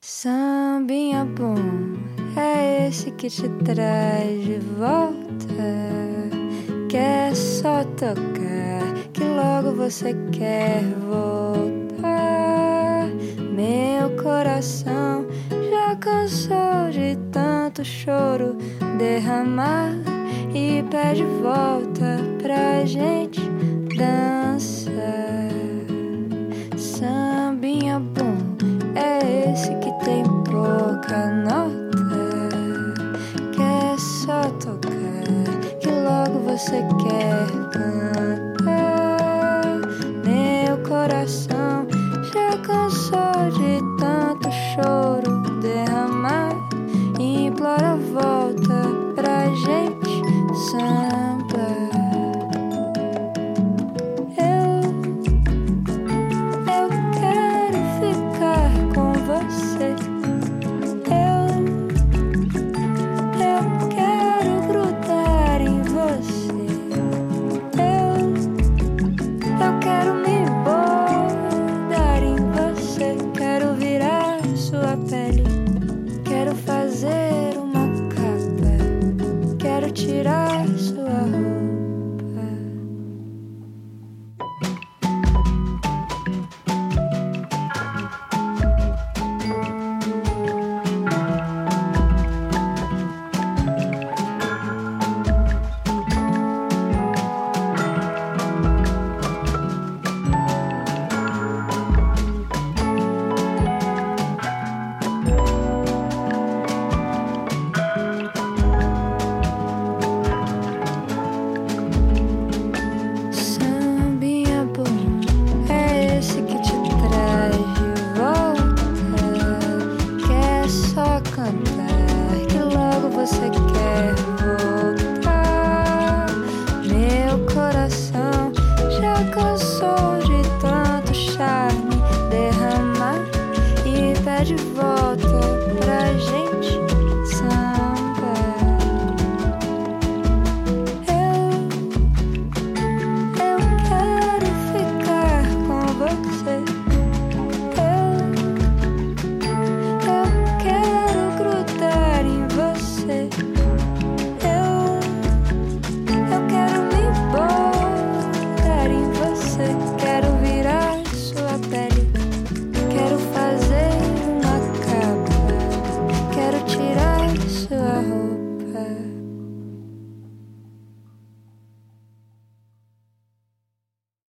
Sambinha bom, é esse que te traz de volta. Quer só tocar, que logo você quer voltar. Meu coração já cansou de tanto choro derramar e pede volta pra gente dançar. Sambinha bom, é esse que tem pouca nota. Quer só tocar, que logo você quer